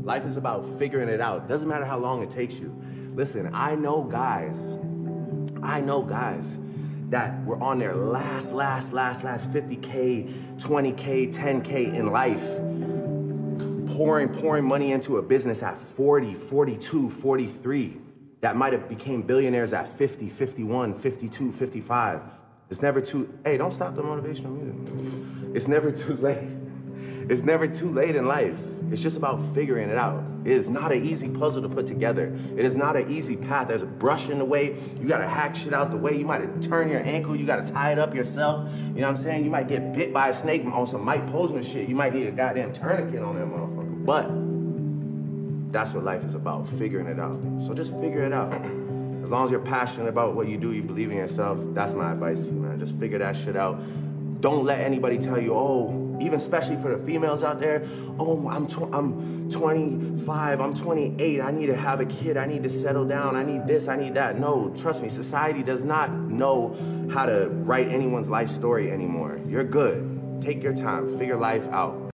Life is about figuring it out. Doesn't matter how long it takes you. Listen, I know guys that were on their last 50K, 20K, 10K in life, pouring money into a business at 40, 42, 43, that might have became billionaires at 50, 51, 52, 55. It's never too, hey, don't stop the motivational music. It's never too late. It's never too late in life. It's just about figuring it out. It is not an easy puzzle to put together. It is not an easy path. There's a brush in the way. You gotta hack shit out the way. You might have turned your ankle. You gotta tie it up yourself. You know what I'm saying? You might get bit by a snake on some Mike Posner shit. You might need a goddamn tourniquet on that motherfucker. But that's what life is about, figuring it out. So just figure it out. As long as you're passionate about what you do, you believe in yourself, that's my advice to you, man. Just figure that shit out. Don't let anybody tell you, oh, even especially for the females out there, oh, I'm 25, I'm 28, I need to have a kid, I need to settle down, I need this, I need that. No, trust me, society does not know how to write anyone's life story anymore. You're good. Take your time, figure life out.